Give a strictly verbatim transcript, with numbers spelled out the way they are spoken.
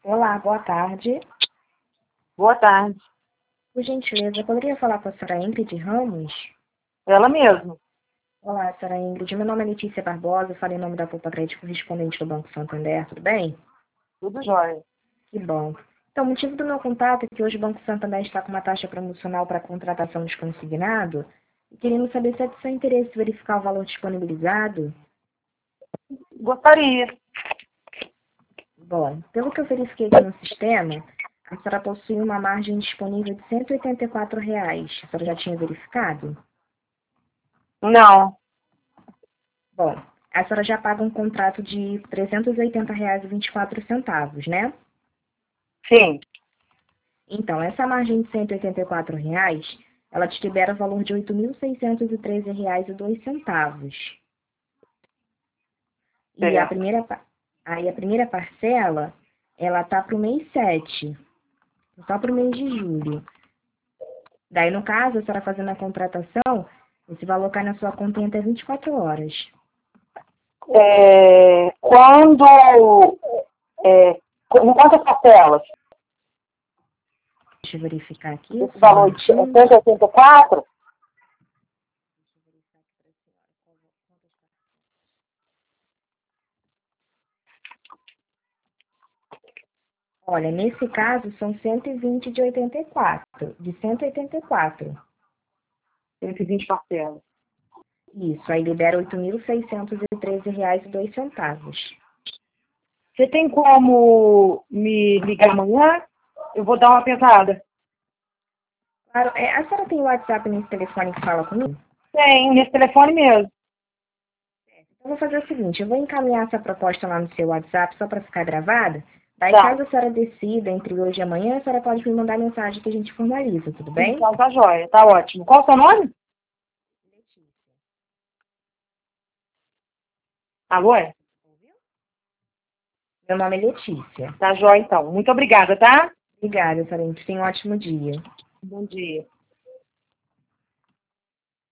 Olá, boa tarde. Boa tarde. Por gentileza, poderia falar com a senhora Ingrid Ramos? Ela mesma. Olá, senhora Ingrid. Meu nome é Letícia Barbosa, eu falo em nome da Poupa Crédito correspondente do Banco Santander, tudo bem? Tudo jóia. Que bom. Então, o motivo do meu contato é que hoje o Banco Santander está com uma taxa promocional para contratação de consignado e queremos saber se é de seu interesse verificar o valor disponibilizado. Gostaria. Bom, pelo que eu verifiquei aqui no sistema, a senhora possui uma margem disponível de cento e oitenta e quatro reais. A senhora já tinha verificado? Não. Bom, a senhora já paga um contrato de trezentos e oitenta reais e vinte e quatro centavos, né? Sim. Então, essa margem de cento e oitenta e quatro reais, ela te libera o valor de oito mil seiscentos e treze reais e dois centavos. E a Certo. primeira, pa- aí a primeira parcela, ela tá para o mês sete, só para o mês de julho. Daí, no caso, a senhora fazendo a contratação, esse valor cai na sua conta em até vinte e quatro horas. É, quando... É, em quantas parcelas? Deixa eu verificar aqui, Esse só um valor de minutinho. cento e oitenta e quatro? Olha, nesse caso são cento e vinte de oitenta e quatro, de cento e oitenta e quatro. cento e vinte parcelas. Isso, aí libera oito mil seiscentos e treze reais e dois centavos. Você tem como me ligar amanhã? Eu vou dar uma pensada. Claro, é, a senhora tem o WhatsApp nesse telefone que fala comigo? Tem, nesse telefone mesmo. Então, eu vou fazer o seguinte, eu vou encaminhar essa proposta lá no seu WhatsApp só para ficar gravada. Daí, Tá. caso a senhora decida entre hoje e amanhã, a senhora pode me mandar mensagem que a gente formaliza, tudo bem? Então tá jóia. Tá ótimo. Qual o seu nome? Alô? é? Meu nome é Letícia. Tá jóia, então. Muito obrigada, tá? Obrigada, senhora. Tenha um ótimo dia. Bom dia.